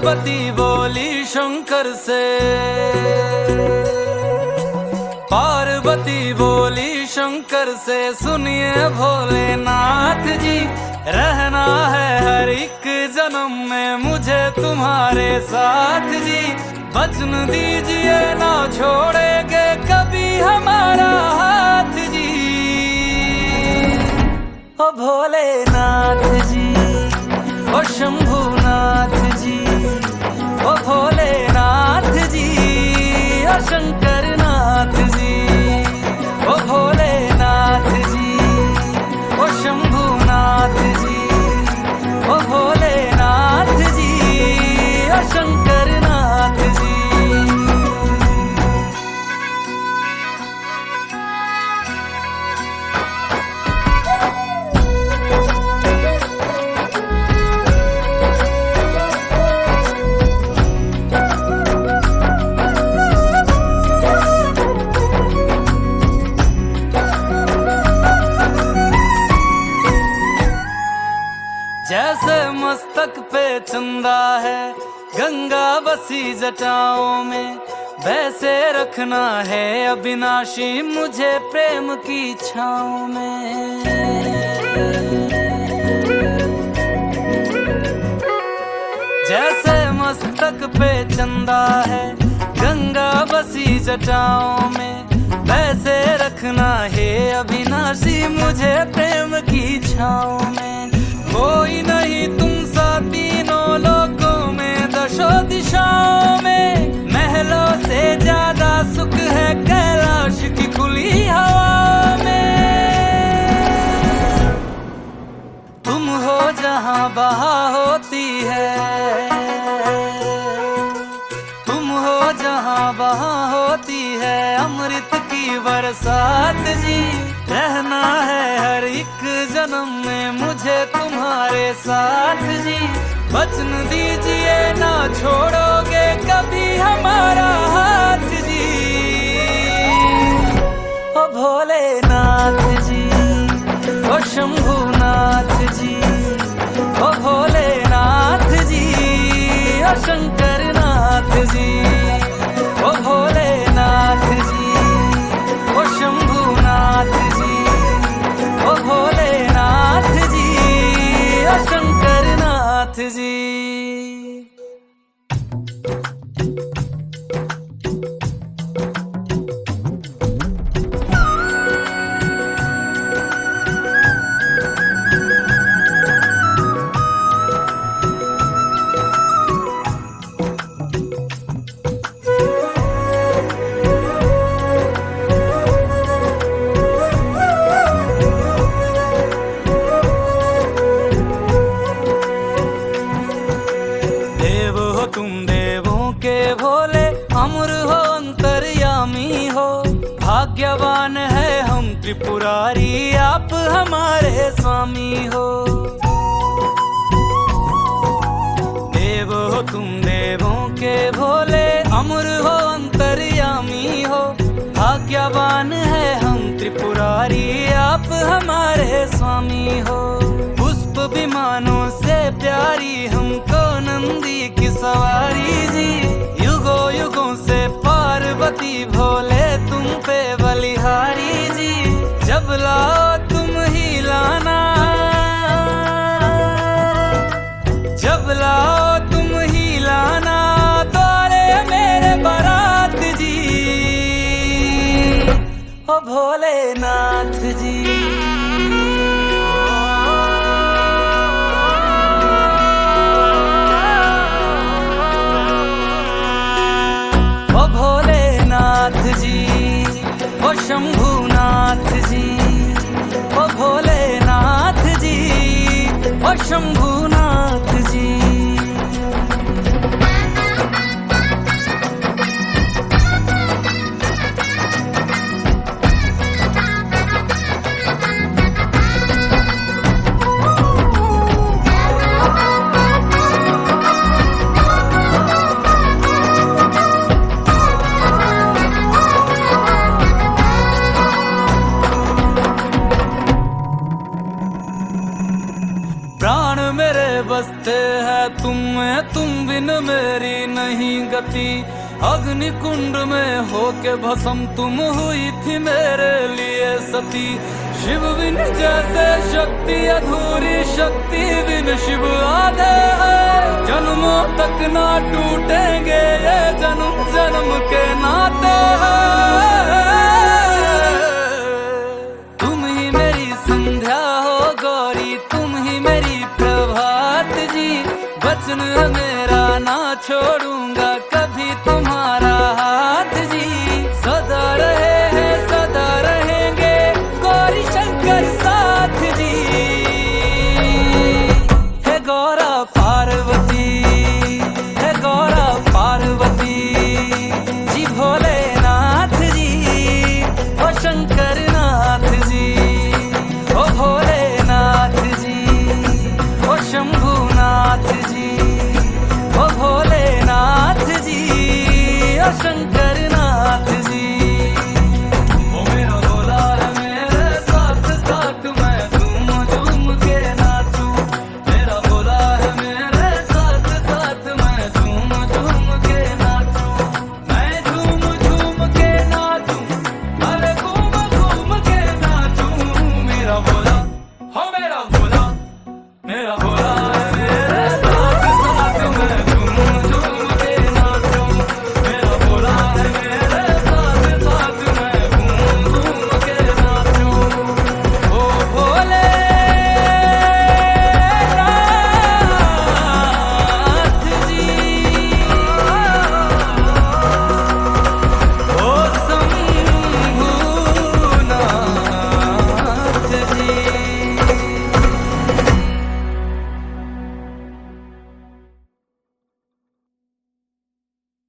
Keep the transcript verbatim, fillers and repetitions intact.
पार्वती बोली शंकर से, पार्वती बोली शंकर से, सुनिए भोलेनाथ जी, रहना है हर एक जन्म में मुझे तुम्हारे साथ जी। वचन दीजिए ना छोड़ेंगे कभी हमारा हाथ जी। ओ भोलेनाथ जी, ओ शंभुनाथ जी, ओ भोलेनाथ जी, ओ शंकरनाथ जी, ओ भोलेनाथ जी, ओ शंभुनाथ जी, ओ भोलेनाथ जी, ओ शंकरनाथ जी। जैसे मस्तक पे चंदा है गंगा बसी जटाओं में, वैसे रखना है अविनाशी मुझे प्रेम की छाँव में। जैसे मस्तक पे चंदा है गंगा बसी जटाओं में, वैसे रखना है अविनाशी मुझे प्रेम की छाँव में। कोई नहीं तुम सा तीनों लोकों में, दशों दिशाओं में, महलों से ज्यादा सुख है कैलाश की खुली हवा में। तुम हो जहां बहा होती है, तुम हो जहां बहा होती है अमृत की बरसात जी। रहना है हर एक जन्म में मुझे तुम्हारे साथ जी। वचन दीजिए ना छोड़ोगे कभी हमारा हाथ जी। ओ भोलेनाथ जी, ओ शंभुनाथ जी, ओ भोलेनाथ जी, ओ शंकरनाथ जी, ओ भोलेनाथ जी, ओ शंभुनाथ जी, ओ भोलेनाथ जी, ओ शंकरनाथ जी। तुम देवों के भोले अमर हो अंतर्यामी हो, भाग्यवान है हम त्रिपुरारी आप हमारे स्वामी हो। देव हो तुम देवों के भोले अमर हो अंतर्यामी हो, भाग्यवान है हम त्रिपुरारी आप हमारे स्वामी हो। पुष्प विमानों से प्यारी हमको नंदी की सवारी जी, युगों युगों से पार्वती भोले तुम पे बलिहारी जी। जब लाओ तुम ही लाना, जब लाओ तुम ही लाना द्वारे मेरे बारात जी। ओ भोलेनाथ जी, भोलेनाथ जी, ओ शंभुनाथ जी, ओ भोलेनाथ जी, ओ शंभुनाथ जी। प्राण मेरे बसते हैं तुम में, तुम बिन मेरी नहीं गति। अग्नि कुंड में होके भस्म तुम हुई थी मेरे लिए सती। शिव बिन जैसे शक्ति अधूरी, शक्ति बिन शिव आधे है। जन्मों तक ना टूटेंगे ये जन्म जन्म के नाते हैं। तुम ही मेरी संध्या हो गौरी, तुम ही मेरी प्रभात जी। वचन है मेरा ना छोड़ूंगा कभी तुम्हारा हाथ जी। सदा रहे हैं सदा रहेंगे गौरी शंकर साथ जी। हे गौरा पार्वती, हे गौरा पार्वती जी। भोलेनाथ जी, ओ शंकर नाथ जी, ओ भोलेनाथ जी, ओ शंभुनाथ जी, ओ भोलेनाथ जी, ओ शंकर